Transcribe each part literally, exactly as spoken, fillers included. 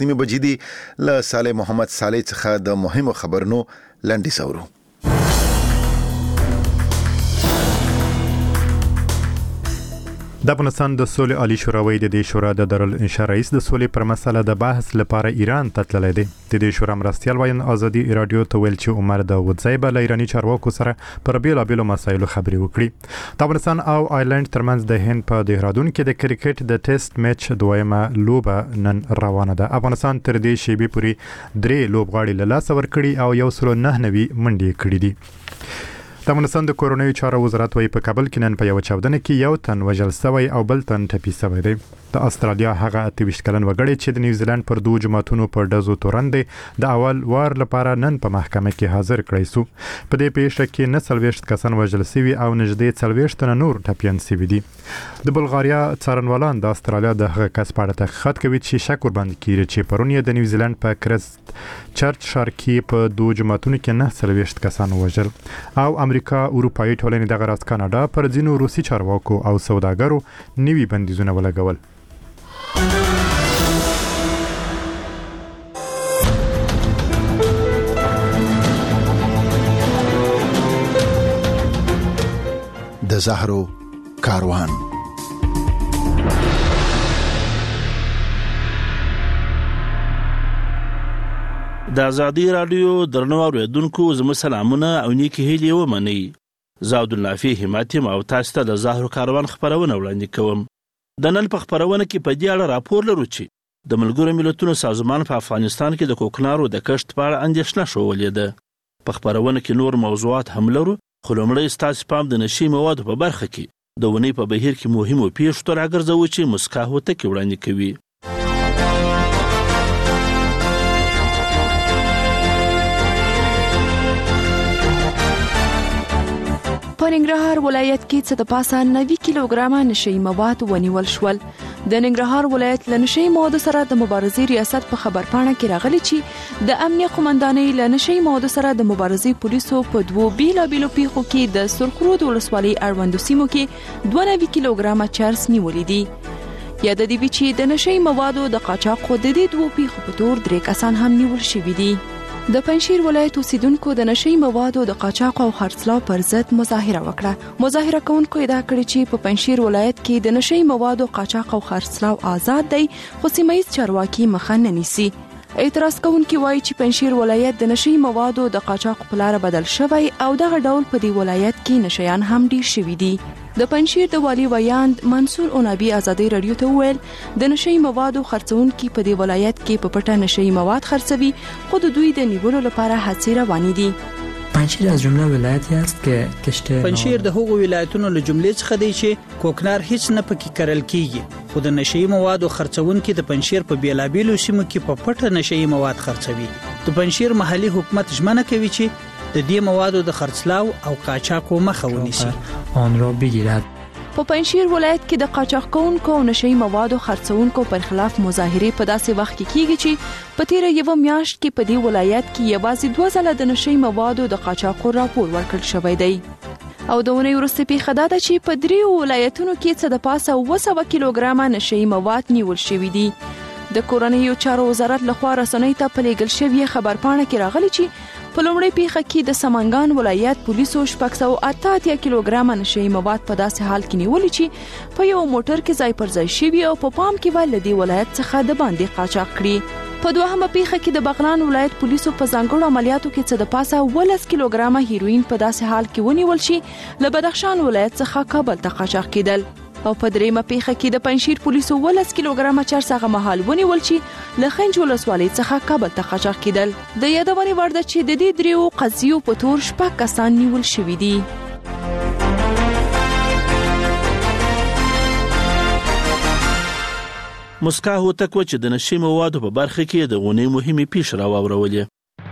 وخت نیمه بجې دي. له صالح محمد صالح څخه د مهمو خبرونو لنډیز اورو. د افغانستان د سولې عالی شوراوي د دې شورا د دارالانشا رئیس د سولې پر مسله د بحث لپاره ایران ته تللی دی. د دې شورا مرستیال وایي ازادي رادیو ته ویل چې عمر داوود زی به له ایراني چارواکو سره پر بیلابیلو مسایلو خبرې وکړي. د افغانستان او آیرلند ترمنځ د هند په دهرادون کې د کرکټ د ټیسټ میچ دویمه لوبه نن روانه ده. افغانستان تر دې شیبې پورې درې لوبغاړي له لاسه ورکړي او یو سل نه نوي منډې کړې دي. د افغانستان د کورونیو چارو وزارت وايي په کابل کې نن په یو چاودنه کې یو تن وژل شوی او بل تن ټپي شوی دی. د استرالیا هغه اته ویشت کلن وګړی چې د نیوزیلند پر دوه جماعتونو پر ډزو تورندې د اول وار لپاره نن په محکمه کې حاضر کړی شو. په دې پیښه کې نه څلوېښت کسان وژل شوي او نږدې څلوېښت تنه نور ټپیان شوي دي. د بلغاریا څارنوالان د استرالیا د هغه کس په اړه تحقیقات کوي چې شک ورباندې کیږي چې پرون یې د نیوزیلند په کرست چرچ ښار کې په دوه جماعتونو کې نه څلوېښت کسان وژل. او امریکا اروپایي ټولنې دغه راز کاناډا پر ځینو روسي چارواکو او سوداګرو نوي بندیزونه ولګول. د زهرو کاروان. د ازادي رادیو درنو اوریدونکو زموږ سلامونه او نیکی هیلې ومنئ. زه عبدالنافع همت یم او تاسو ته د زهرو کاروان خبرونه وړاندې کوم. د نن په خبرونه کې په دې اړه راپور لرو چې د ملګرو ملتونو سازمان په افغانستان کې د کوکنارو د کښت په اړه اندېښنه ښودلې ده. په خبرونه کې نور موضوعات هم لرو، خو لومړی ستاسو پام د نشي موادو په برخه کې د ونې په بهیر کې مهمو پیښو ته راګرځوو چې مسکا هوتکي وړاندې کوي. په ننګرهار ولایت کې څه د پاسه نوي کیلوګرامه نشي مواد ونیول شول. د ننګرهار ولایت له نشي موادو سره د مبارزې ریاست په خبرپاڼه کې راغلي چې د امنیه قومندانۍ له نشي موادو سره د مبارزې پولیسو په دوو بیلابیلو پیښو کې د سرخرود ولسوالۍ اړوندو سیمو کې دوه نوي کیلوګرامه چرس نیولې دي. یاد دی چې د نشي موادو د قاچاق د دې دوه پیښو په تور درې کسان هم نیول شوي دي. د پنځشیر ولایت اوسیدونکو د نشي موادو د قاچاق او خرڅلاو پر ضد مظاهره وکړه. مظاهره کوونکو ادعا کړې چې په پنځشیر ولایت کې د نشي موادو قاچاق او خرڅلاو آزاد دی، خو سیمه ییز چارواکي مخه نه نیسي. اعتراض کوونکي وایي چې پنځشیر ولایت د نشي موادو د قاچاق په لار بدل شوی او دغه ډول په دې ولایت کې نشيان هم ډیر شوي دي. د پنځشیر د والی ویاند منصور اونابي ازادي رادیو ته وویل د نشي موادو خرڅونکي په دې ولایت کې په پټه نشي مواد خرڅوي، خو د دوی د نیولو لپاره هڅې روانې دي. پنځشیر از جمله ولایتی است که کشت پنځشیر د هغو ولایتونو له جملې څخه دی چې کوکنار هیڅ نه پکې کرل کیږي، خو د نشي موادو خرڅونکي د پنځشیر په بیلابیلو سیمو کې په پټه نشي مواد خرڅوي. د پنځشیر محلي حکومت ژمنه کوي چې د دې موادو د خرڅلاو او قاچاقو مخه ونیسي. آن را بگیرد. په پنځشیر ولایت کې د قاچاق کوونکو او نشي موادو خرڅونکو پر خلاف مظاهره په داسې وخت کې کیږي چې په تیر یو میاشت کې په دې ولایت کې یوازې دوه ځله د نشي موادو د قاچاقو راپور ورکړل شوی دی. او د ونې وروسته پیښه دا ده چې په دریو ولایتونو کې څه د پاسه اوه سوه کیلوګرامه نشي مواد نیول شوي دي. د کورنیو چارو وزارت لخوا رسنۍ ته په لیږل شوې خبرپاڼه کې راغلي چې په لومړۍ پیښه کې د سمنګان ولایت پولیسو شپږ سوه اته اتیا کیلوګرامه نشي مواد په داسې حال کې نیولي چې په یو موټر کې ځای پر ځای شوي او په پام کې ول د ولایت څخه د باندې قاچاق کړي. په دوهمه پیښه کې د بغلان ولایت پولیسو په ځانګړو عملیاتو کې څه د پاسه ولس کیلوګرامه هیروین په داسې حال کې ونیول شي له بدخشان ولایت څخه کابل ته قاچاق کېدل. او په دریمه پیښه کې د پنځشیر پولیسو ولس کیلوګرامه چرس هغه مهال ونیول چې له خنج ولسوالۍ څخه کابل ته قاچاق کېدل. د یادونې وړ ده چې د دې دریو قضیو په تور شپږ کسان نیول شوي دي. مسکا هوتک و چې د نشي موادو په برخه کې د غونې مهمې پیښې راواورولې.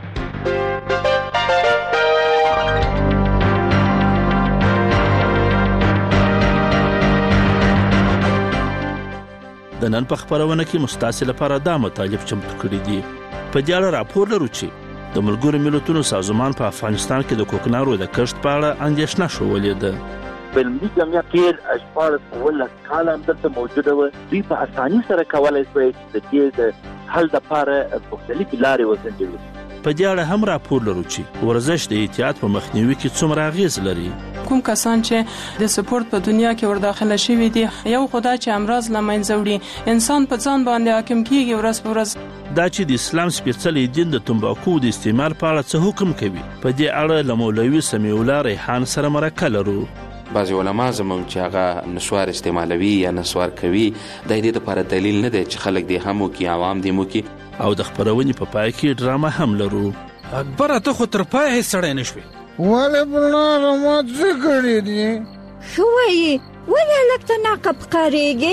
د نن په خبرونه کې مستاسې لپاره دا مطالب چمتو کړي دي. په دې اړه راپور لرو چې د ملګرو ملتونو سازمان په افغانستان کې د کوکنارو د کښت په اړه اندېښنه ښودلې ده. په ملي جامعه کې اشپارس ولس کاله هم دلته موجوده وه. دوی په اساني سره کولی شوی چې د دې د حل لپاره مختلفې لارې وسنجوي. په دې اړه هم راپور لرو چې ورزش د اعتیاد په مخنیوي کې څومره اغیز لري. کوم کسان چې د سپورت په دنیا کې ورداخله شوي دي، یو خدا چې امراض له منځه وړي، انسان په ځان باندې حاکم کیږي ورځ په ورځ. دا چې د اسلام سپېڅلی دین د تمباکو د استعمال په اړه څه حکم کوي، په دې اړه له مولوي سمیع الله ریحان سره مرکه لرو. بعضی علما زموږ چې هغه نسوار استعمالوي یا نسوار کوي، د دې لپاره دلیل نه دی چې خلک دې هم وکړي، عوام دې وکړي. او د خبرونې په پای کې ډرامه هم لرو. اکبر ته خو تر پای هیڅ سړی نشوي. ولې بلاره ما څه کړي دي؟ ښه وایي، ولې هلک ته ناقب ښکارېږي؟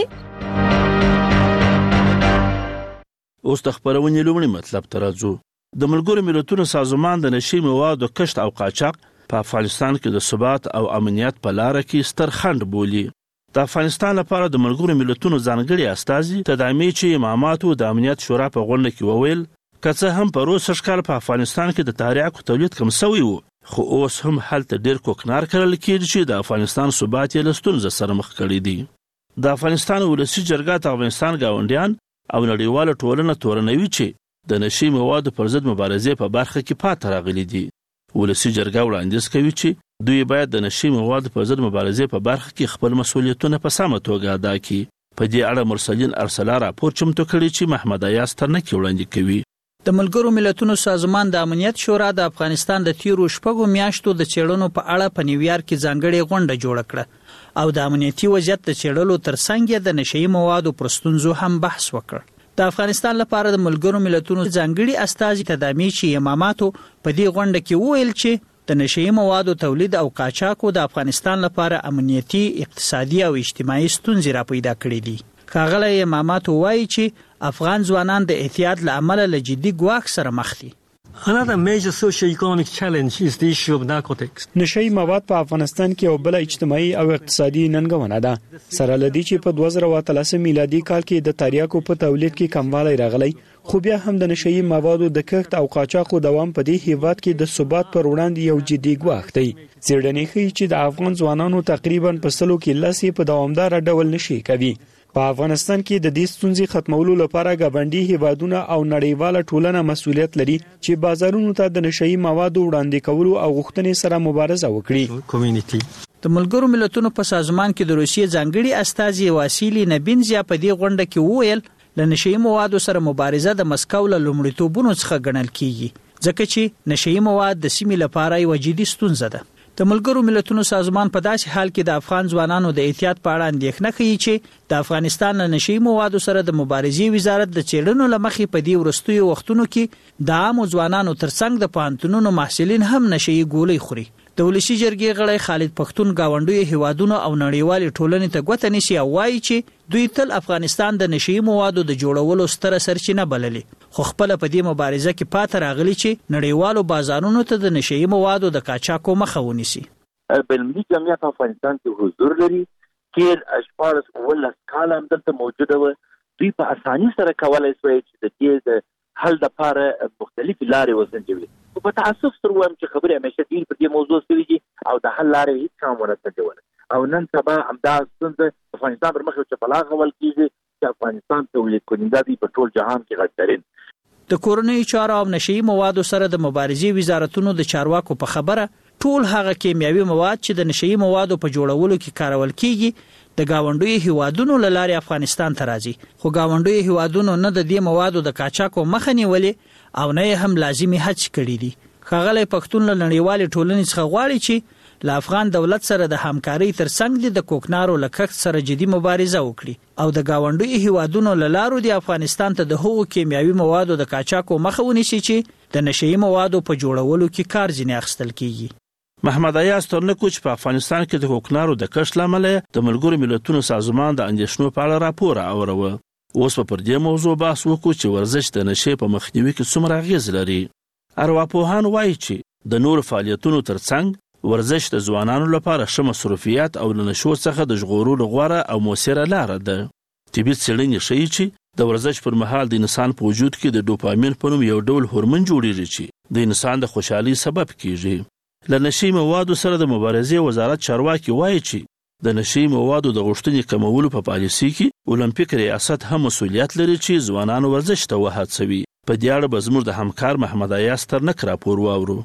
اوس د خبرونې لومړي مطلب ته راځو. د ملګرو ملتونو سازمان د نشي موادو کښت او قاچاق په افغانستان کې د ثبات او امنیت په لار کې ستر خنډ بولي. د افغانستان لپاره د ملګرو ملتونو ځانګړي استازي تدامی چې اماماتو د امنیت شورا په غونډه کې وویل که څه هم په روس ښکار په افغانستان کې د تریاکو تولید کم شوی و، خو اوس هم هلته ډیر کوکنار کرل کېږي چې د افغانستان ثبات یې له ستونزو سره مخ کړی دی. د افغانستان ولسي جرګه د افغانستان ګاونډیان او نړیواله ټولنه تورنوي چې د نشي موادو پر ضد مبارزې په برخه کې پاتې راغلي دي. ولسي جرګه وړاندیز کوي چې دوی باید د نشي موادو پر ضد مبارزې په برخه کې خپل مسؤلیتونه په سمه توګه ادا کړي. په دې اړه مرسلین ارسلا راپور چمتو کړی چې محمد ایاز ترنکی وړاندې کوي. د ملګرو ملتونو سازمان د امنیت شورا د افغانستان د تیرو شپږو میاشتو د چېړنو په اړه په نیویارک کې ځانګړې غونډه جوړه کړه او د امنیتي وضعیت د چېړلو ترڅنګ د نشي موادو پر ستونزو هم بحث وکړ. د افغانستان لپاره د ملګرو ملتونو ځانګړي استازي تدامی چې اماماتو په دې غونډه کې وویل چې د نشي موادو تولید او قاچاقو د افغانستان لپاره امنیتي، اقتصادي او اجتماعي ستونزې را پیدا کړې دي. ښاغلی اماماتو وایي چې افغان ځوانان د احتیاط له امله له جدي ګواښ سره مخ دي. Another major socio-economic challenge is the issue of narcotics. نشئی مواد په افغانستان کې یو بل اجتماعي او اقتصادي ننګونه ده. سره لدی چې په دوه زره اتلس میلادي کال کې د تریاکو په تولید کې کموالی راغلی، خو بیا هم د نشئی موادو د کښت او قاچاقو دوام په دې هیواد کې د ثبات پر وړاندې یو جدي ګواښ دی. څېړنې ښیي چې د افغان ځوانانو تقریبا په سلو کې لس په دوامدار ډول نشي کوي. په افغانستان کې د دې ستونزې ختمولو لپاره ګاونډي هیوادونه او نړیواله ټولنه مسؤلیت لري چې بازارونو ته د نشئی موادو وړاندې کولو او غوښتنې سره مبارزه وکړي. د ملګرو ملتونو په سازمان کې د روسیې ځانګړي استازي واسیلی نبینزیا په دې غونډه کې وویل له نشئی موادو سره مبارزه د مسکو له لومړیتوبونو څخه ګڼل کیږي، ځکه چې نشئی مواد د سیمې لپاره یوه جدي ستونزه ده. د ملګرو ملتونو سازمان په داسې حال کې د افغان ځوانانو د احتیاط په اړه اندېښنه کوي چې د افغانستان له نشئی موادو سره د مبارزې وزارت د چېړنو له مخې په دې وروستیو وختونو کې د عامو ځوانانو ترڅنګ د پوهنتونونو محصلین هم نشئی ګولۍ خوري. د ولسي جرګې غړی خالد پښتون ګاونډیو هیوادونو او نړیوالې ټولنې ته ګوته نیسي او وایي چې دوی تل افغانستان د نشئی موادو د جوړولو ستره سرچینه بللې، خو خپل په دې مبارزه کې پاتې راغلي چې نړیوالو بازارونو ته د نشئی موادو د قاچاقو مخه ونیسي. بلمي جمعیت افغانستان کې حضور لري، کې اشپارس ولس کال هم دلته موجوده و. دوی په اساني سره کولای شوی چې د دې د حل لپاره مختلفې لارې وسنجوي. خو په تاسف سره وایم چې خبرې همیشه ډېر په دې موضوع شوي دي او د حل لارې هېڅ چا ونه سنجوله او نن سبا همدا ستونزه افغانستان پر مخ یو چپلاغ غول کېږي چې افغانستان تولید کننده دی په ټول جهان کې غټترین. د کورنیو چارو او نشئی موادو سره د مبارزې وزارتونو د چارواکو په خبره ټول هغه کیمیاوي مواد چې د نشئی موادو په جوړولو کې کارول کیږي د گاونډیو هیوادونو له لارې افغانستان ته راځي، خو گاونډیو هیوادونو نه د دې موادو د قاچاقو مخه نیولې او نه هم لازمي هڅې کړې دي. ښاغلی پښتون له نړیوالې ټولنې څخه غواړي چې له افغان دولت سره د همکارۍ ترڅنګ د کوکنارو له کښت سره جدي مبارزه وکړي او د گاونډیو هیوادونو له لارو د افغانستان ته د هغو کیمیاوي موادو د قاچاقو مخه ونیسي چې د نشئی موادو په جوړولو کې کار ځینې اخیستل کیږي. محمد ایاز ترنکو چې په افغانستان کې د کوکنارو د کښت له امله د ملګرو ملتونو سازمان د اندېښنو په اړه راپور اوروه. اوس په پر دې موضوع بحث وکړو چې ورزش د نشي په مخنیوي کې څومره اغیز لري. ارواپوهان وایي چې د نور فعالیتونو ترڅنګ ورزش د ځوانانو لپاره ښه مصروفیت او له نشو څخه د ژغورلو غوره او مؤثره لاره ده. طبي څېړنې ښیي چې د ورزش پر مهال د انسان په وجود کې د ډوپامین په نوم یو ډول هورمون جوړیږي چې د انسان د خوشحالۍ سبب کیږي. له نشي موادو سره د مبارزې وزارت چارواکي وایي چې د نشي موادو د غوښتنې کمولو په پالیسي کې اولمپیک ریاست هم مسؤلیت لري چې ځوانان ورزش ته وهڅوي. په دې اړه به زموږ د همکار محمد ایاز ترنک راپور واورو.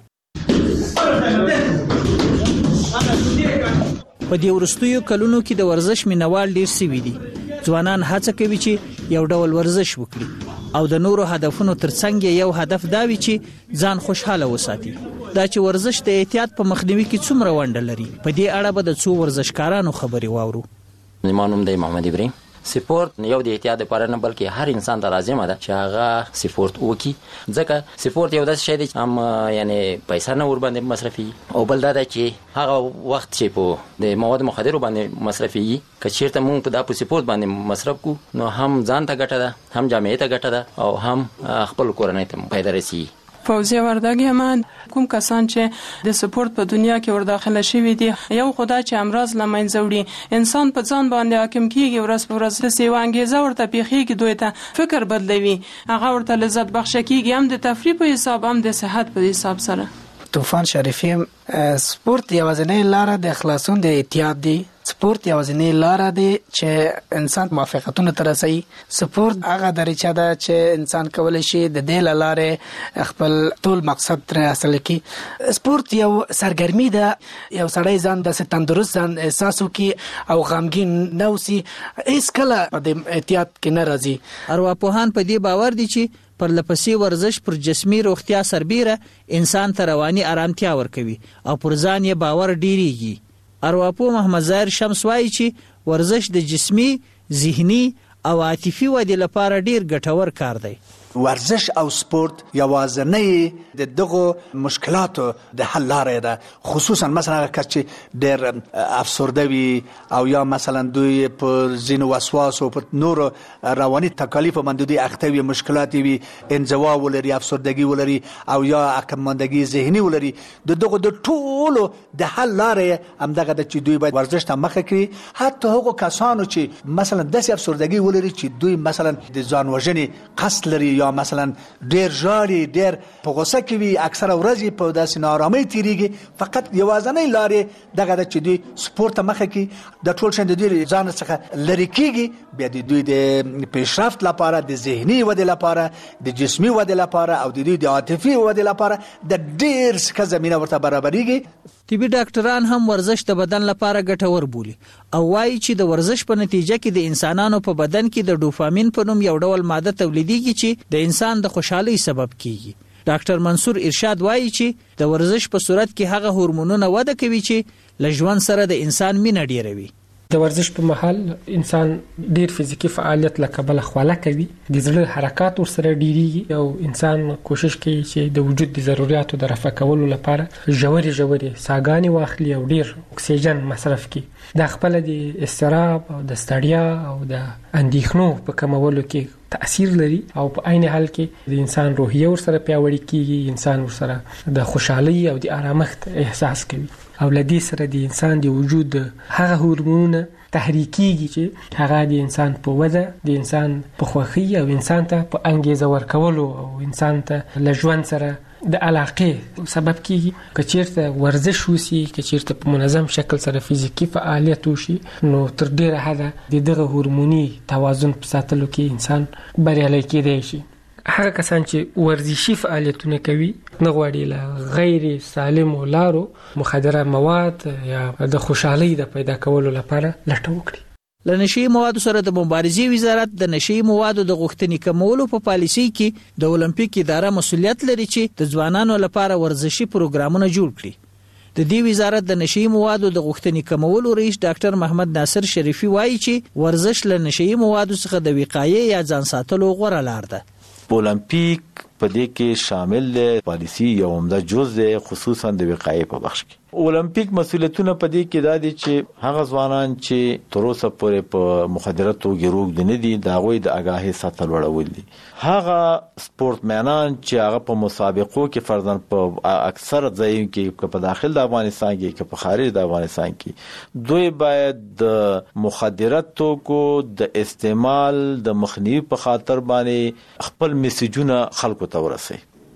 په دې وروستیو کلونو کې د ورزش مینوال ډیر سوي دي. ځوانان هڅه کوي چې یو ډول ورزش وکړي او د نورو هدفونو ترڅنګ یو هدف دا وي چې ځان خوشاله وساتي. دا چې ورزش د احتیاط په مخنیوي کې څومره ونډه لري، په دې اړه به د څو ورزشکارانو خبرې واورو. زمانوم دی محمد ابراهیم. سپورت یو د احتیاط لپاره نه بلکې هر انسان ته لازمه ده چې هغه سپورت وکړي، ځکه سپورت یو داسې شی دی چې هم یعنی پیسې نه ور باندې مصرفي، او بل دا چې هغه وخت چې په د مواد مخدرو باندې مصرفي که چیرته مونږ په د سپورت باندې مصرف کو نو هم ځان ته ګټه ده، هم جامعه ته ګټه ده، او هم خپل کورنۍ ته فائدہ رسي. فوزیه وردګی من کوم کسان چې د سپورت په دنیا کې ور داخله شوي دي، یو خدا چې امراض لمنځه وړي، انسان په ځان باندې حاکم کیږي، ورځ په ورځ د سیوا انګیزه ورته پیخیږي، دوی ته فکر بدلوي، هغه ورته لذت بخښ کیږي، هم د تفریح په حساب هم د صحت په حساب سره. طوفان شریفی سپورت یوازینی لاره د خلاصون د احتیاط دی. سپورت یوازینی لاره دی چې انسان موافقتونه ته رسي. سپورت هغه دریچه ده چې انسان کولی شي د دې لارې خپل ټول مقصد تر حاصل کړي. سپورت یو سرګرمي ده، یو سړی ځان د تندرست ځان احساس وکړي او غمګین نه اوسي، هیڅ کله په دې احتیاط کې نه راځي. ارواپوهان په دې باور دي چې پر لپسې ورزش پر جسمي روغتیا سربیره انسان ته رواني آرامتیا ورکوي او پر ځان یې باور ډیریږي. ارواپوه محمد ظاهر شمس وایي چې ورزش د جسمي، ذهني او عاطفي ودې لپاره ډیر ګټور کار دی. ورزش او سپورت یوازنی د دغه مشکلاتو د حل لارې ده، خصوصا مثلا کس چې ډېر افسرده وي او یا مثلا دوی په ځینو وسواس او په نورو رواني تکالیف باندې دوی اخته وي، مشکلات وي، انزوا ولري، افسردگی ولري او یا عقبماندگی ذهني ولري، د دغه د ټولو د حل لارې همدغه ده چې دوی باید ورزش ته مخه کړي. حتی هغو کسانو چې مثلا داسې افسردگی ولري چې دوی مثلا د ځان وژنې قصد لري یا مثلا ډیر ژاړي، ډیر په غوسه کې وي، اکثره ورځې په داسې ناارامۍ تیریږي، فقط یوازینۍ لارې دغه ده چې دوی سپورت ته مخه کړي، د ټول شی د دوی ځان څخه لرې کېږي، بیا د دوی د پیشرفت لپاره، د ذهني ودې لپاره، د جسمي ودې لپاره او د دوی د عاطفي ودې لپاره د ډیر څه زمینه ورته برابرېږي. طبي ډاکټران هم ورزش د بدن لپاره ګټور بولي او وایي چې د ورزش په نتیجه کې د انسانانو په بدن کې د ډوپامین په نوم یو ډول ماده تولیدېږي چې د انسان د خوشحالۍ سبب کیږي. ډاکټر منصور ارشاد وایي چې د ورزش په صورت کې هغه هورمونونه وده کوي چې له ژوند سره د انسان مینه ډیروي. د ورزش په مهال انسان ډیر فزیکی فعالیت لکبل خواله کوي، د زړه حرکات ورسره ډیریږي او انسان کوشش کوي چې د وجود د ضرورتو د رفع کولو لپاره ژورې ژورې ساګانې واخلي او ډیر اکسیجن مصرف کړي. د خپل د استراب او د ستړیا او د اندېښنو په کمولو کې تأثیر لري او په عین حال کې د انسان روحیه ورسره پیاوړې کیږي، انسان ورسره د خوشحالۍ او د آرامښت احساس کوي او لدې سره د انسان د وجود هغه هورمونونه تحریکيږي چې هغه د انسان په وده، د انسان په خوښي او انسان ته په انګیزه ورکولو او انسان ته له ژوند سره د علاقې سبب کیږي. که چیرته ورزش وشي، که چیرته په منظم شکل سره فزیکی فعالیت وشي، نو تر ډیره حده د دغه هورموني توازن په ساتلو کې انسان بریالی کېدای شي. هغه کسان چې ورزشي فعالیتونه کوي نه غواړي له غیر سالمو لارو مخدره مواد یا د خوشحالۍ د پیدا کولو لپاره لټه وکړي. له نشي موادو سره د مبارزې وزارت د نشي موادو د غوښتنې کمولو په پالیسۍ کې د اولمپیک اداره مسؤلیت لري چې د ځوانانو لپاره ورزشي پروګرامونه جوړ کړي. د دې وزارت د نشي موادو د غوښتنې کمولو رئیس ډاکټر محمد ناصر شریفی وایي چې ورزش له نشي موادو څخه د وقایې یا ځان ساتلو غوره لار ده. اولمپیک په دې کې شامل دی، پالیسی یو عمده جز دی، خصوصا د وقایې په بخش کې. اولمپیک مسؤلیتونه په دې کې دا دي چې هغه ځوانان چې تر اوسه پورې په مخدراتو ګروګ دي نه دي، دا غوي د آگاهي ساتل وړول دي. هغه سپورتمنان چې هغه په مسابقو کې فرضاً په اکثر ځایونو کې په داخل د افغانستان کې کې په خارج د افغانستان کې دوی باید د مخدراتو کو د استعمال د مخنیوي په خاطر باندې خپل میسجونه خلکو ته ورسوي.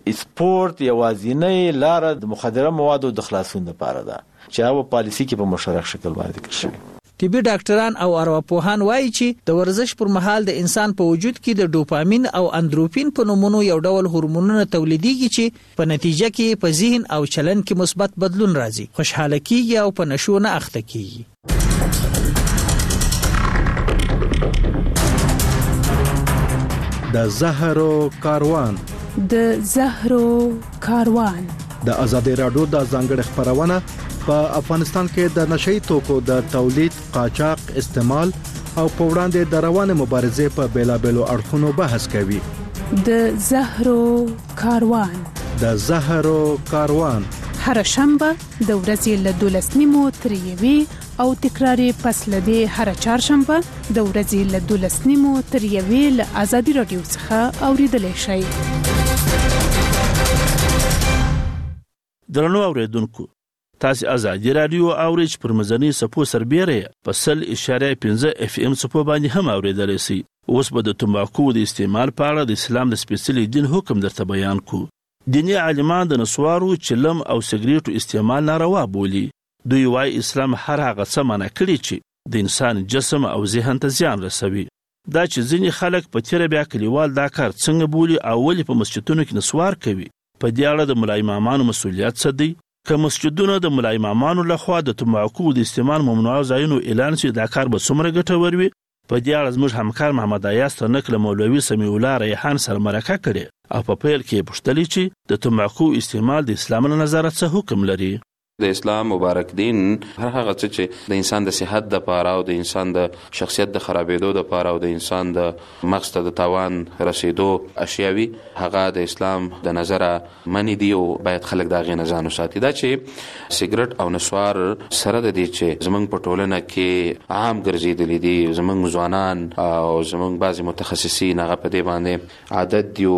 سپورت یوازینۍ لار د مخدره موادو د خلاصون لپاره ده چې هغه پالیسی کې په مشرع شکل باندې ذکر شوی. طبي ډاکټران او ارواپوهان وایي چې د ورزش پر مهال د انسان په وجود کې د ډوپامین او اندروفین په نومونو یو ډول هورمونونه تولیدېږي چې په نتیجه کې په ذهن او چلن کې مثبت بدلون راځي، خوشحاله کیږي او په نشو نه اخته کیږي. د زهرو کاروان د زهرو کاروان د ازادي راډیو د ځانګړي خبرونه په افغانستان کې د نشئی توکو د تولید، قاچاق، استعمال او په وړاندې د روانه مبارزې په بیلابېلو اړخونو بحث کوي. د زهرو کاروان د زهرو کاروان هر شنبه د ورځې له دولس نیمو تر یوې او تکراري پس لدی هر چهارشنبه د ورځې له دولس نیمو تر یوې له ازادي راډیو څخه اوریدلای شئ. درنو اوریدونکو، تاسو ازادي رادیو اورئ پر مزنی سپو سربېره په سل اشاره پنځه اف ام سپو باندې هم اوریدلای شئ. اوس به د تمباکو د استعمال په اړه د اسلام د سپېڅلي دین حکم درته بیان کو. دینی عالمان د نسوارو، چلم او سګریټو استعمال ناروا بولي. دوی وايي اسلام هر هغه څه منع کړي چې د انسان جسم او ذهن ته زیان رسوي. دا چې ځینې خلک په تیره بیا کلیوال دا کار څنګه بولي او ولې په مسجدونو کې نسوار کوي، په دې اړه د ملا امامانو مسؤلیت څه دی؟ که مسجدونو د ملا امامانو لخوا د تمباکو د استعمال ممنوع ځایونو اعلان شي، دا کار به څومره ګټور وي؟ په دې اړه زموږ همکار محمد ایاز ترنک له مولوي سمیع الله ریحان سره مرکه کړې او په پیل کې پوښتلې چې د تمباکو استعمال د اسلام له نظره څه حکم لري. د اسلام مبارک دین هر هغه څه چې د انسان د صحت د پاره او د انسان د شخصیت د خرابېدو د پاره او د انسان د مغز ته د تاوان رسیدو اشیاوي، هغه د اسلام د نظره منی دی او باید خلک دا غي نه ځان وساتي. دا چې سیګریټ او نسوار سره د دې چې زمونږ په ټولنه کې عام ګرځېدلې دي، زمونږ ځوانان او زمونږ بعضي متخصصین هغه په دې باندې عادت دی او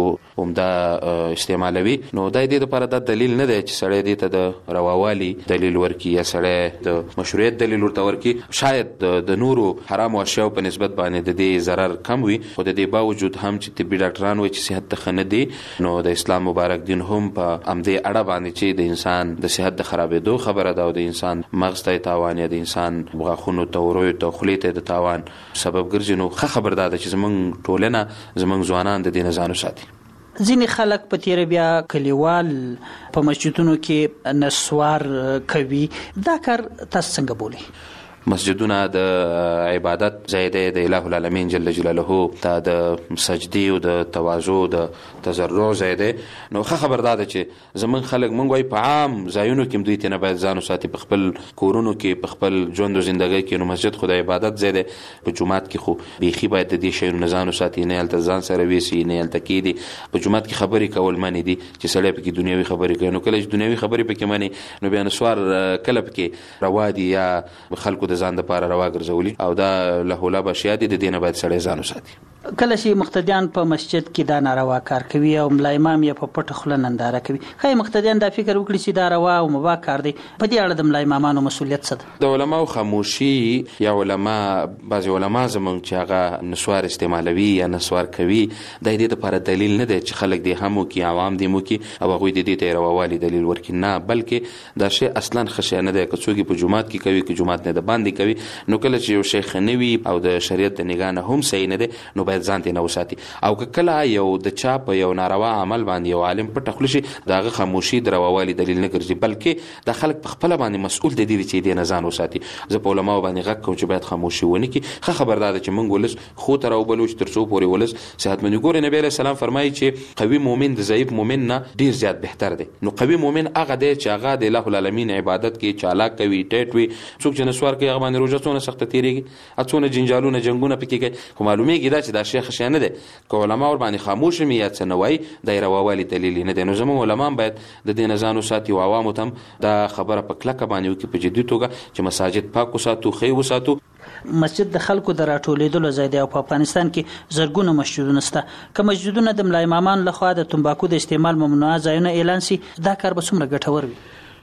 همدا استعمالوي، نو دا دې لپاره دا دلیل نه دی چې سړی دې ته د رواوالي دلیل ورکی یا سړی د مشروعیت دلیل ورته ورکی. شاید د نورو حرام اشیاء په نسبت باندې د دې ضرر کم وي، خو د دې باوجود هم چې طبي ډاکټران وایي چې صحت ته ښه نه دی، نو د اسلام مبارک دین هم په همدې اړه باندې چې د انسان د صحت د خرابېدو خبره ده او د انسان مغز ته تاوان یا د انسان غاښونو ته ورویو ته خولې ته د تاوان سبب ګرځي، نو ښه خبر ده چې زمونږ ټولنه زمونږ ځوانان د دې نه ځان وساتي. ځینې خلک په تیره بیا کلیوال په مسجدونو کې نسوار کوي، دا کار تاسو څنګه بولئ؟ مسجدونه د عبادت ځای دی د الٰه العالمین جل جلاله، ته د سجدې او د تواضع د تضرع ځای دی. نو ښه خبر دا ده چې زمونږ خلک مونږ وایي په عام ځایونو کې دوی ته نه باید ځان وساتي، په خپل کورونو کې په خپل ژوند او زندګۍ کې. نو مسجد خو د عبادت ځای دی، په جومات کې خو بیخي باید د دې شیانو نه ځان وساتي، نه هلته ځان سره ویسي نه هلته کېدي. په جومات کې خبرې کول منې دي چې سړی پکې دنیوي خبرې کوي، نو کله چې دنیوي خبرې پکې منې نو بیا نسوار کله پکې روا دي یا خلکو د ځان د پاره روا ګرځولي، او دا له هولا بشیا دي د دینه باید سړی ځان وساتي. کله چې مقتدیان په مسجد کې دا ناروا کار کوي او ملا امام یې په پټه خوله ننداره کوي، ښایي مقتدیان دا فکر وکړي چې دا روا او مباح کار دی. په دې اړه د ملا امامانو مسؤلیت څه ده؟ د علماو خاموشي، یا علما بعضې علما زمونږ چې هغه نسوار استعمالوي یا نسوار کوي، دا دې دپاره دلیل نه دی چې خلک دې هم وکړي، عوام دې وکړي او هغوی د دې ته رواوالي دلیل ورکړي، نه، بلکې دا شی اصلا ښه شی نه دی. که څوک په جومات کې کوي، که جومات نه د باندې کوي، نو کله چې یو شی ښه نه وي او د شریعت د نګاه نه هم صحیح نه دی، نو باید ځان ته نه وساتي. او که کله یو د چا په یو ناروا عمل باندې یو عالم پټه خوله شي، د هغه خاموشي د رواوالي دلیل نه ګرځي، بلکې د خلک په خپله باندې مسؤل د دې چې دې نه ځان وساتي. زه په علماو باندې غږ کوم چې باید خاموشي ونه کړي. ښه خبر دا ده چې موږ ولس خو ته راوبلو چې تر څو پورې ولس صحتمند. ګورې نبي علیه السلام فرمایي چې قوي مؤمن د ضعیف مؤمن نه ډېر زیات بهتر دی. نو قوي مؤمن هغه دی چې هغه د الٰه العالمین عبادت کې چالاک کوي، ټیټ وي. څوک چې نسوار کوي هغه باندې روژه څونه سخته تېرېږي، څونه جنجالونه جنګونه پکې کوي، خو معلومېږي دا چې دا شی ښه شی نه دی. که علما ور باندې خاموش وي یا څه نه وایي، دا رواوالي دلیل نه دی. نو زموږ علما باید د دې نه ځان وساتي او عوامو ته هم دا خبره په کلکه باندې وکړي په جدي توګه چې مساجد پاک وساتو، ښې وساتو. مسجد د خلکو د راټولېدلو ځای دی او په افغانستان کې زرګونه مسجدونه شته. که مسجدونه د ملا امامان لخوا د تمباکو د استعمال ممنوع ځایونه اعلان شي، دا کار به څومره ګټور وي؟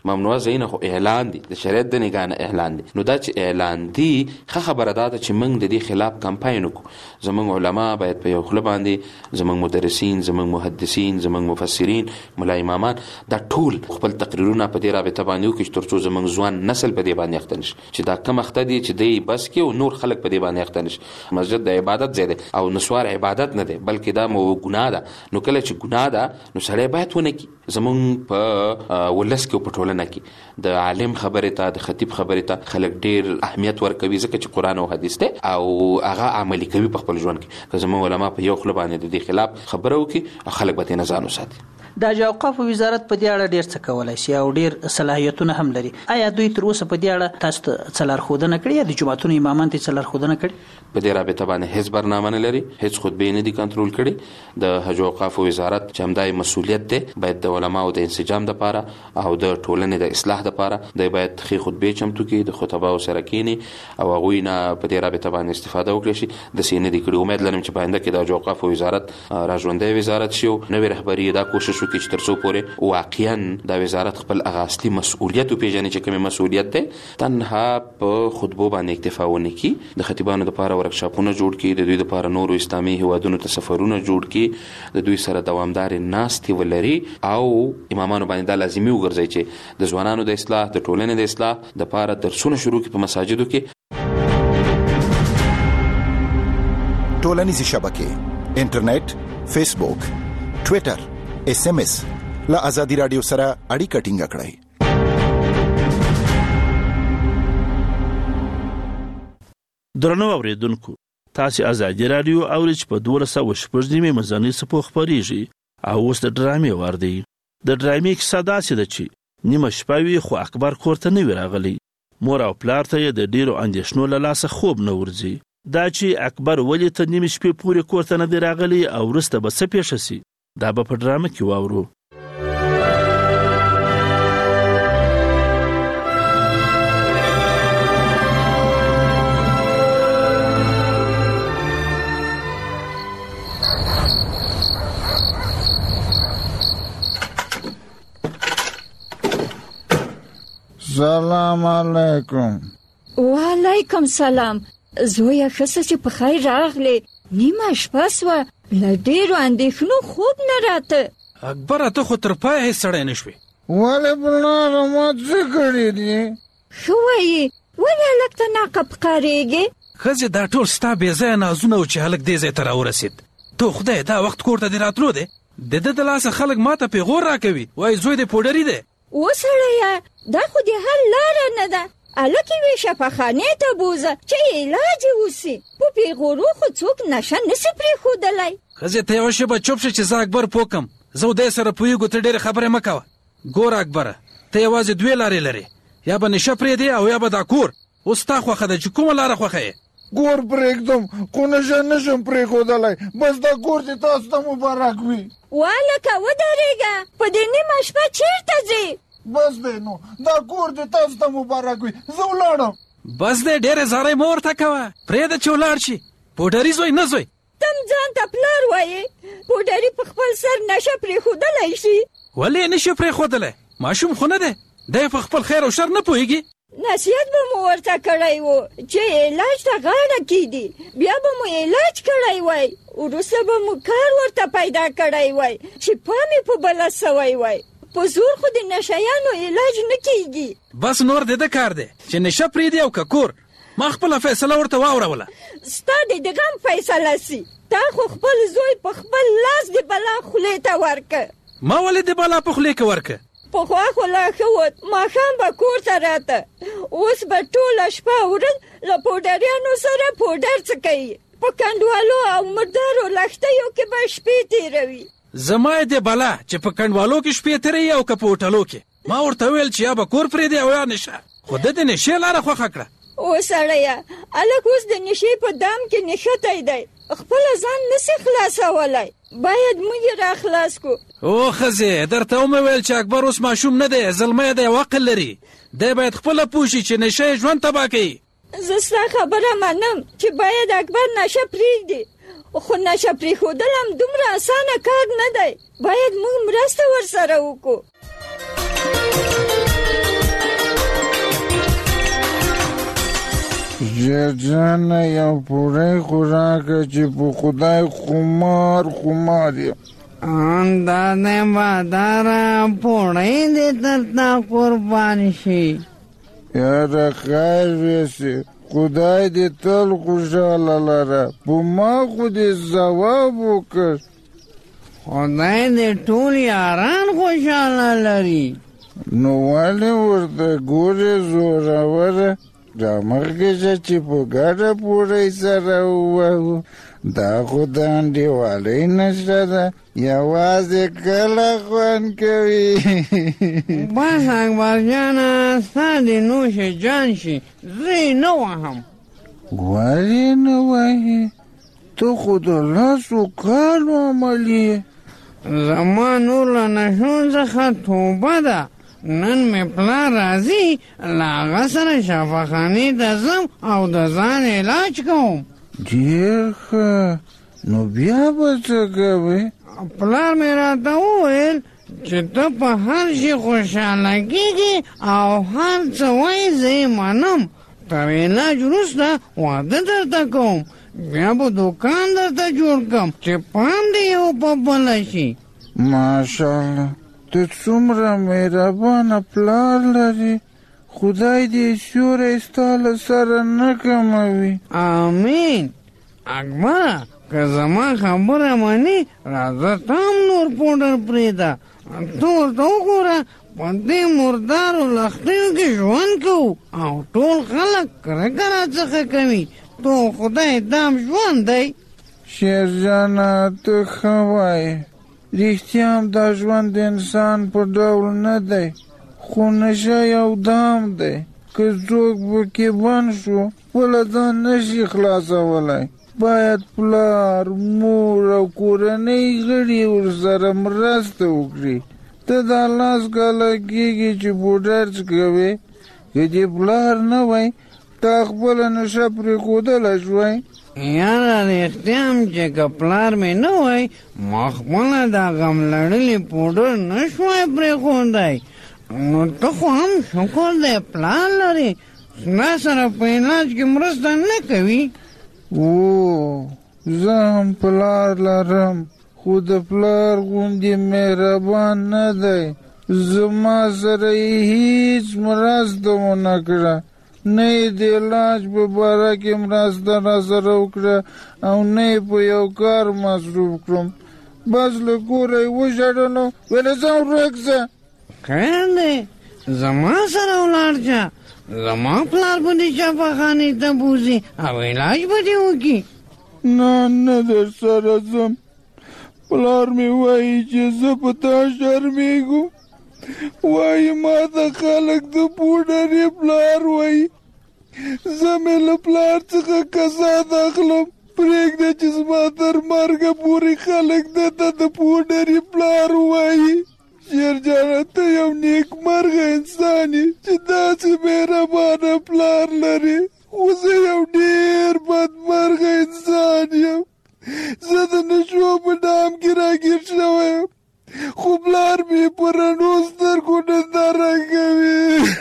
ممنوع زینه خو اعلان دي د شریعت د نگاه اعلان دي. نو دا چې اعلان دي خه خبره ده چې موږ د دې خلاف کمپاین وکړو. زموږ علما باید په یو خله باندې زموږ مدرسین، زموږ محدثین، زموږ مفسرین، مولا امامان دا ټول خپل تقریرونه په دې رابطه باندې وکړي ترڅو زموږ ځوان نسل په دې باندې اخته نشي چې دا کم اخته دي چې دی بس کې او نور خلک په دې باندې اخته نشي. مسجد د عبادت ځای دی او نسوار عبادت نه دی بلکې دا مو ګناه ده. نو کله چې ګناه ده نو سړی باید ونه کړي. زموږ په ولس کې په ټولنه کې د عالم خبره ته، د خطیب خبره ته خلک ډیر اهمیت ورکوي ځکه چې قرآن او حدیث دی او هغه عملي کوي په خپل ژوند کې. که زموږ علما په یو خله باندې د دې خلاف خبره وکړي خلک به ترې ځان وساتي. د اوقاف وزارت په دې اړه ډیر څه کولای شي او ډیر صلاحیتونه هم لري. آیا دوی تر اوسه په دې اړه تاسو ته څه لارښودنه کړې یا د جماعتونو امامان ته څه لارښودنه کړې؟ په دې رابطه باندې هیڅ برنامه نه لري، هیڅ خطبه نه دي کنټرول کړي. د حج او اوقاف وزارت چې همدای مسؤلیت دی باید د علماو د انسجام لپاره او د ټولنې د اصلاح لپاره د باید خې خطبه چمتو کړي، د خطباو سره کینی او هغه نه په دې رابطه باندې استفاده وکړي شي. د سینې د کړي امید لرم چې په آینده کې د حج او اوقاف وزارت راژوندې وزارت شي او نوې رهبری دا کوشش وکړي چې ترڅو پورې واقعا د وزارت خپل اغاستي مسؤلیت او پیژنې چې کومه مسؤلیت ده تنها په خطبو باندې اکتفا ونه کړي. د خطیبانو لپاره ورکشاپونه جوړ کړي، د دوی لپاره نورو اسلامي هیوادونو ته سفرونه جوړ کړي، د دوی سره دوامدار ناستې ولري او امامانو باندې دا لازمي وګرځي چې د ځوانانو د اصلاح، د ټولنې د اصلاح د لپاره درسونه شروع کړي په مساجدو کې. ټولنیزې شبکې، انټرنیټ، فیسبوک، ټوئیټر، اس ام اس له آزادي رادیو سره اړیکه ټینګه کړئ. درنو اوریدونکو، تاسو آزادي رادیو اورئ چې په دوه سوه شپږ نیمه مزنی سپو خبريږي او اوس د ډرامې وار دی. د ډرامې کیسه داسې ده چې نیمه شپه وي خو اکبر کور ته نه وي راغلی. مور او پلار ته یې د ډیرو اندېښنو له لاسه خوب نه ورځي. دا چې اکبر ولې تر نیمه شپې پورې کور ته نه دی راغلی او وروسته به څه پیښه سي دا به په ډرامه کې واورو. سلام علیکم. وعلیکم سلام. زویا خسته چې په خیر راغلی. نیمه شپه سوه له ډېرو اندېښنو خوب نه راته. اکبره ته خو تر پایه هېڅ سړی نه شوې. ولې پلاره ما څه کړي دي؟ ښه وایي ولې هلک ته ناقه پکارېږې؟ ښځې دا ټول ستا بې ځایه نازونه و چې هلک دې ځای ته راورسېد. ته خدای دا وخت کور ته دې راتلو دی؟ د ده د لاسه خلک ما ته پیغور راکوي وایي زوی دې پوډري دی. وسړیه دا خو د حل لاره نه ده. هلک یې شفاخانې ته بوځه چې علاج یې وسي. په پیغورو خو څوک نشه نسي پرېښودلی. ښځې ته یوه شېبه چوپ شه چې زه اکبر پوه کړم. زه و دی سره پوهېږو ته ډېرې خبرې مه کوه. ګوره اکبره ته یوازې دوې لارې لرې، یا به نشه پرېږدې او یا به دا کور. اوس ستا خوښه ده چې کومه لاره خوښه یې؟ کور پرېږدم خو نشه نشم پرېښودلی. بس دا کور چې تاسو ته مبارک وي. والکه ودرېږه په دې نیمه شپه چېرته ځې؟ بس دی نو دا کور دې تاسو ته مبارک وي. زه ولاړم. بس دی ډېرې زارۍ مه ورته کوه. پرېږده چې ولاړ شي. پوډري زوی نه زوی تم ځان ته پلار وایې. پوډري په خپل سر نشه پرېښودلی شي. ولې یې نشي پرېښودلی؟ ماشوم خو نه دی. دی په خپل خیر او شر نه پوهېږي. نصیحت به مو ورته کړی و چې علاج ته غاړه کیږي. بیا به مو علاج کړی وای. وروسته به مو کار ورته پیدا کړی وای چې پام یې په بله سوی وای. په زور خو د نشیانو علاج نه کیږي. بس نور د ده کار دی چې نشه پرېږدي او که کور. ما خپله فیصله ورته واوروله. ستا د دغه هم فیصله سي. تا خو خپل زوی په خپل لاس د بلا خولې ته ورکه. ما ولې د بلا په خولې کې ورکه؟ پخوا خو لا ښه وت. ماښام به کور ته راته. اوس به ټوله شپه ورځ له پوډریانو سره پوډر څکوي. په کنډوالو او مردارو لښتیو کې به شپې تېروي. زما یې د بلا چې په کنډوالو کې شپې تېروي او که په هوټلو کې. ما ورته وویل چې یا به کور پرېږدي او یا نشه. خو ده د نشې لاره خوښه کړه. او سړیه هلک اوس د نشې په دام کې نښتی دی. خپله ځان نسي خلاصولی. باید موږ یې را خلاص کړو. او ښځې درته ومې ویل چې اکبر اوس ماشوم نه دی. زلمی دی او عقل لري. دی باید خپله پوه شي چې نشه یې ژوند تباه کوي. زه ستا خبره منم چې باید اکبر نشه پرېږدي. خو نشه پرېښودل هم دومره اسانه کار نه دی. باید موږ مرسته ورسره وکړو. جانه یو پوری خوراکه چې په خدای خمار خمار یم اندازه باداره پوری دې درته قربان شي یاره خیر ویسي خدای دې تل خوشحاله لره په ما خو دې ځواب وکړ خدای دې ټول یاران خوشحاله لري نو ولې ورته ګورې زوروره رامخکې چې په ګډه پوری سره ووهو دا خو د انډیوالۍ نشه ده یوازې کله خوند کوي بس اکبر جانه ستا دې نوش جان شي زه یې نه وهم ولې نه وهې ته خو د لسو کالو عمل یې زما نور له نشو څخه توبه ده نن مې پلار راځي له هغه سره شفاخانې ته ځم او د ځان علاج کوم ډېر ښه نو بیا به څه کوې پلار مې راته وویل چې ته په هر شي خوشحاله کېږې او هر څه وایې زه یې منم تر علاج وروسته واده درته کوم بیا به دوکان درته جوړ کړم چې پام دې یو په بله شي ماشاءالله ته څومره مهربانه پلار لري خدای دې سیوری ستا له سره نه کموي امین اکبره که زما خبره منې راځه ته هم نور پوډر پرېږده ته ورته وګوره په دې مردارو لښتیو کې ژوند کوو او ټول خلک کرکه راڅخه کوي تو خدای دام ژوند دی شیرجانه ته ښه وایې رښتیا هم دا ژوند د انسان په ډول نه دی خو نشه یو دام دی که څوک پکې بند شو خپله ځان نشي خلاصولی باید پلار مور او کورنۍ غړي ورسره مرسته وکړي ته دا لاس کاله کېږي چې پوډر څکوې که دې پلار نه وای تا خپله نشه پرېښودلی شوی یاره رښتیا هم چې که پلار مې نه وای ما خپله دا غم لړلي پوډر نه شوی پرېښودی نو ته خو هم شکر دی پلار لرې ستا سره په علاج کې مرسته نه کوي او زه هم پلار لرم خو د پلار غوندې مهربان نه دی زما سره یې هیڅ مرسته ونه کړه نه یې د علاج په باره کې مرسته را سره وکړه او نه یې په یو کار مصروف کړم بس له کوره یې وشړلو ویله ځه ورک ځه خیر دی زما سره ولاړ شه زما پلار به دې شفاخانې ته بوځي او علاج به دې وکړي نه نه در سره ځم پلار مې وایي چې زه په تا شرمېږم وایي ما ته خلک د پوډرې پلار وایي زه مې له پلار څخه کسات اخلم پرېږده چې زما تر مرګه پورې خلک ده ته د پوډرې پلار وایي شیرجانه ته یو نیکمرغه انسان یې چې داسې مهربانه پلار لرې خو زه یو ډېر بدمرغه انسان یم زه د نشو په ډام کې راګیر شوی یم خو پلار مې په رڼو سترګو ننداره کوي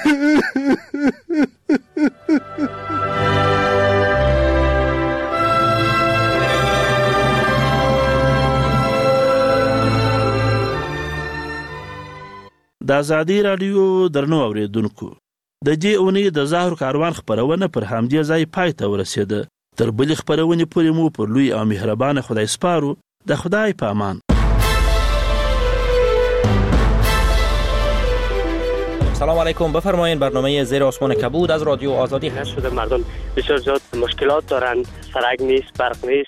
د ازادي راډیو درنو اوریدونکو د دې اونۍ د زهر کاروان خبرونه پر همدې ځای پای ته ورسېده تر بلې خبرونې پورې مو پر لوی او مهربانه خدای سپارو د خدای په امان سلام علیکم بفرمایید برنامه زیر آسمان کبود از رادیو آزادی هست شده مردم بسیار زیاد مشکلات دارند سرک نیست برق نیست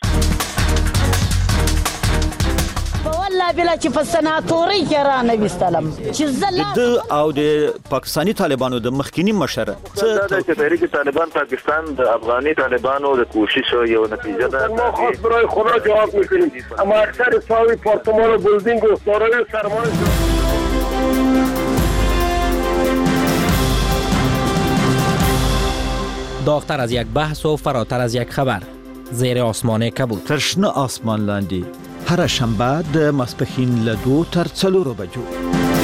والله بلا چې په سناتوري کې را نه وستلم چې زله د او د پاکستانی طالبانو د مخکینی مشر څه د تحریک طالبان پاکستان د افغاني طالبانو د کوشش یو نتیجه ده ما خاص برای خدا جواب میکنیم اما اکثر ساوی پارتمان و بلدینگ و دارای سرمایه داغتر از یک بحث و فراتر از یک خبر زیر آسمان کبود ترشنه آسمان لاندی هر شنبه د ماسپښین له دوه تر څلورو بجو